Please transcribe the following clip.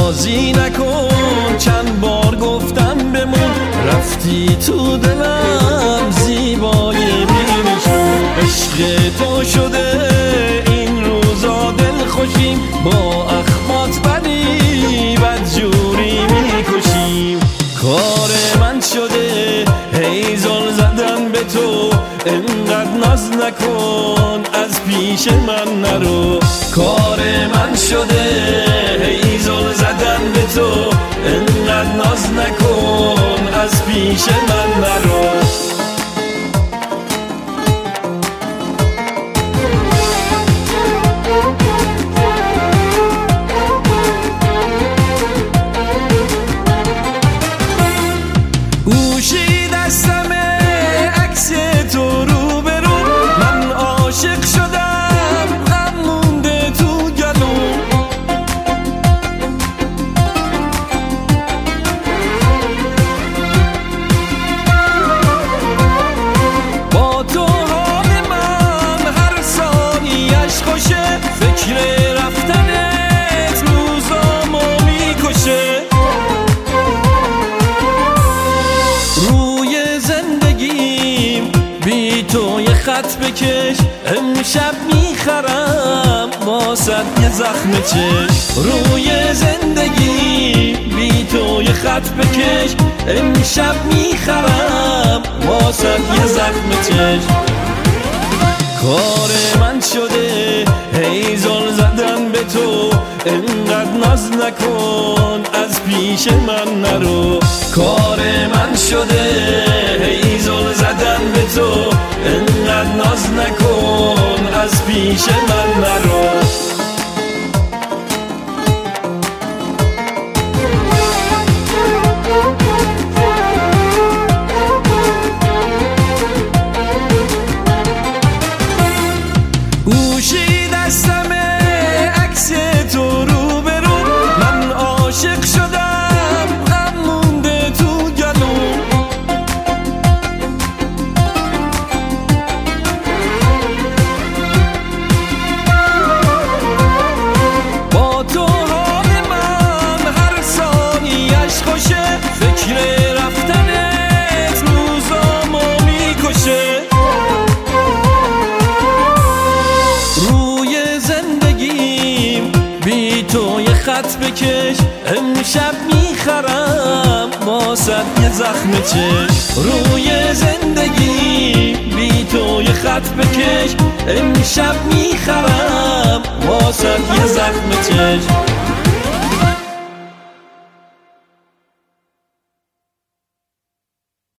بازی نکن، چند بار گفتم بمون، رفتی تو دلم زیبای بی‌نشون. عشق تو شده این روزا دل خوشیم، با اخمات بدی بدجوری میکشیم. کار من شده هی زل زدن به تو، انقدر ناز نکن از پیش من نرو. کار من شده هی زل زدن به تو، انقدر ناز نکن از پیش من نرو. گوشی دستمه عکس تو رو برو، من عاشق شدم غم مونده تو گلوم. با تو حال من هر ثانیش خوشه، فکر رفتنت روزامو میکشه. روی زندگیم بی تو یه خط بکش، امشب میخرم واسه یه زخم چشم. روی زندگی بی تو یه خط بکش، امشب میخرم واسه یه زخم چشم. کار من شده هی زل زدن به تو، انقدر ناز نکن از پیش من نرو. کار من شده هی زل زدن به تو، انقدر ناز نکن از پیش من نرو. گوشی دستمه عکس تو رو برو، من عاشق شدم غم مونده تو گلوم. با تو حال من هر ثانیش خوشه، فکر رفتنت روزامو میکشه. روی زندگیم بی تو یه خط بکش، امشب میخرم واسه یه زخم چشم. روی زندگی بی تو یه خط بکش، امشب میخرم واسه یه زخم چشم.